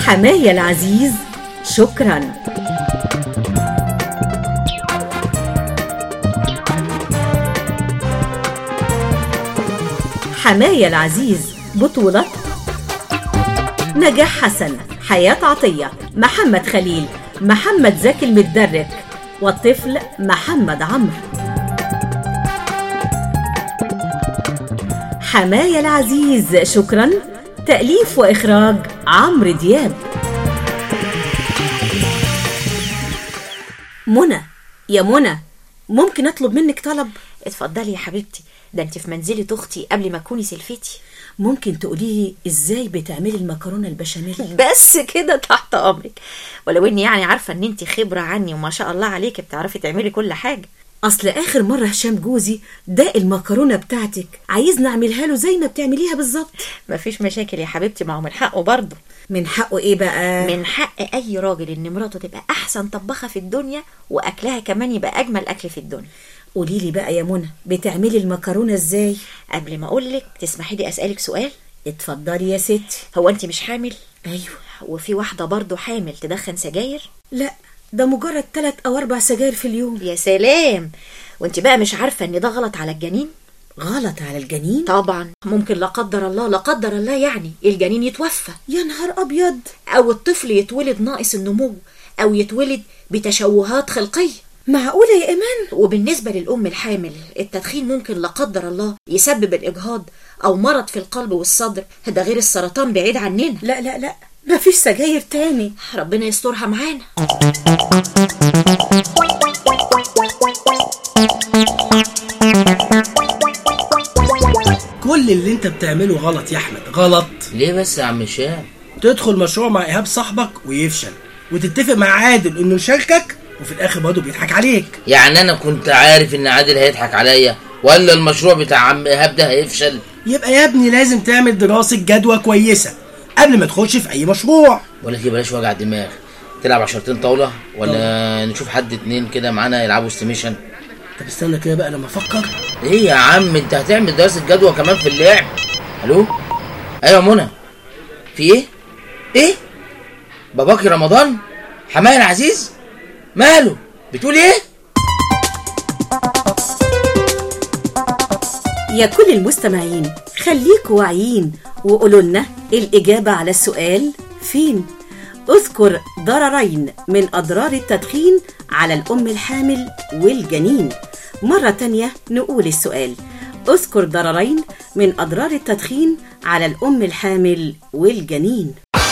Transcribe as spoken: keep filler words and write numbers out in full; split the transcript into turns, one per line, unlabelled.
حماية العزيز شكرا. حماية العزيز بطولة نجاح حسن، حياة عطية، محمد خليل، محمد زكي المتدرك، والطفل محمد عمرو. حماية العزيز شكرا، تأليف وإخراج عمرو دياب. منى، يا منى، ممكن أطلب منك طلب؟
اتفضلي يا حبيبتي، ده انت في منزلة اختي قبل ما تكوني سلفتي.
ممكن تقولي ازاي بتعملي المكرونه البشاميل؟
بس كده تحت امرك، ولو اني يعني عارفه ان انت خبره عني وما شاء الله عليكي بتعرفي تعملي كل حاجه.
اصل اخر مره هشام جوزي ده المكرونه بتاعتك عايزني اعملها له زي ما بتعمليها بالظبط.
مفيش مشاكل يا حبيبتي، ما هو من حقه برضه.
من حقه ايه بقى؟
من حق اي راجل ان مراته تبقى احسن طباخه في الدنيا، واكلها كمان يبقى اجمل اكل في الدنيا.
قولي لي بقى يا منى، بتعملي المكرونه ازاي؟
قبل ما اقولك تسمحي لي اسالك سؤال؟
اتفضلي يا ستي.
هو انت مش حامل؟
ايوه.
وفي واحده برضه حامل تدخن سجاير؟
لا، ده مجرد ثلاث او اربع سجاير في اليوم.
يا سلام، وانت بقى مش عارفه ان ده غلط على الجنين؟
غلط على الجنين؟
طبعا، ممكن لا قدر الله لا قدر الله يعني الجنين يتوفى.
يا نهار ابيض.
او الطفل يتولد ناقص النمو، او يتولد بتشوهات خلقيه.
معقوله يا ايمان؟
وبالنسبه للام الحامل التدخين ممكن لا قدر الله يسبب الاجهاض او مرض في القلب والصدر، ده غير السرطان بعيد عننا.
لا لا لا، مفيش سجاير تاني.
ربنا يسترها معانا.
كل اللي انت بتعمله غلط يا احمد، غلط.
ليه بس يا عم هشام؟
تدخل مشروع مع ايهاب صاحبك ويفشل، وتتفق مع عادل انه يشاركك، وفي الاخر برضه بيضحك عليك.
يعني انا كنت عارف ان عادل هيضحك عليا، ولا المشروع بتاع عم ايهاب ده هيفشل؟
يبقى يا ابني لازم تعمل دراسة جدوى كويسة قبل ما تخش في اي مشروع.
ولا كده بلاش وجع دماغ، تلعب عشرتين طاولة ولا طبعا. نشوف حد اتنين كده معانا يلعبوا استيميشن.
طب استنى كده بقى لما افكر.
ايه يا عم، انت هتعمل دراسة جدوى كمان في اللعب؟ الو، ايوه منى، في ايه؟ ايه؟ باباكي رمضان؟ حماية العزيز؟ ماله؟ بتقول ايه؟
يا كل المستمعين، خليكوا واعيين وقولوا لنا الإجابة على السؤال فين؟ اذكر ضررين من أضرار التدخين على الأم الحامل والجنين. مرة تانية نقول السؤال، اذكر ضررين من أضرار التدخين على الأم الحامل والجنين.